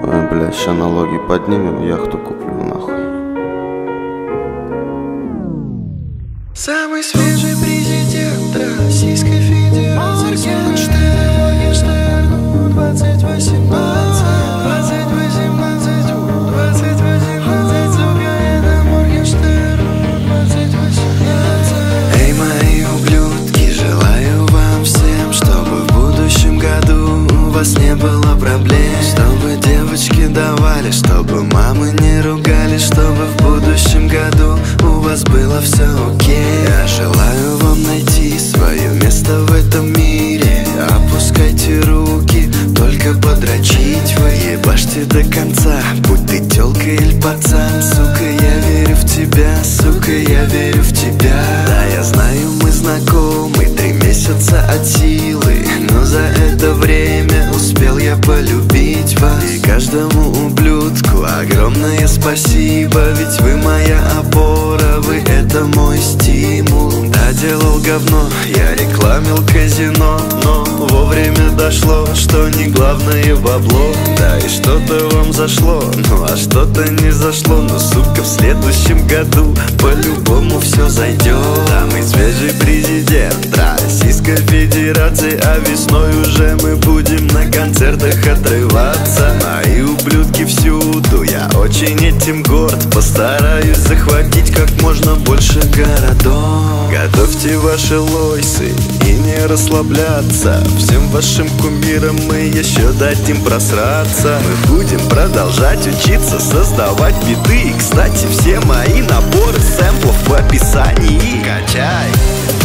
Ой, бля, ща налоги поднимем, яхту куплю нахуй. Самый свежий президент Российской Федерации Моргенштерн 2018 сука, это Моргенштерн 2018. Эй, мои ублюдки, желаю вам всем, чтобы в будущем году у вас не было проблем, чтобы девочки давали, чтобы мамы не ругали, чтобы в будущем году у вас было все окей. Я желаю вам найти свое место в этом мире. Опускайте руки, только подрочить вы. Ебашьте до конца, будь ты тёлка или пацан. Сука, я верю в тебя, сука, я верю в тебя. Да, я знаю, мы знакомы 3 месяца от силы, но за это время успел я полюбить вас. И каждому ублюдку огромное спасибо, ведь вы моя опора, вы это мой стимул. Да, делал говно, я рекламил казино, но вовремя дошло, что не главное бабло. Да, и что-то вам зашло, ну а что-то не зашло. Но, сука, в следующем году по-любому все зайдет. Самый свежий президент Российской Федерации, а весной уже мы будем на концертах отрываться. Мои ублюдки всюду, я очень этим горд. Постараюсь захватить как можно больше городов. Готовьте ваши лойсы и не расслабляться. Всем вашим кумирам мы еще дадим просраться. Мы будем продолжать учиться создавать биты. И, кстати, все мои наборы сэмплов в описании. Качай!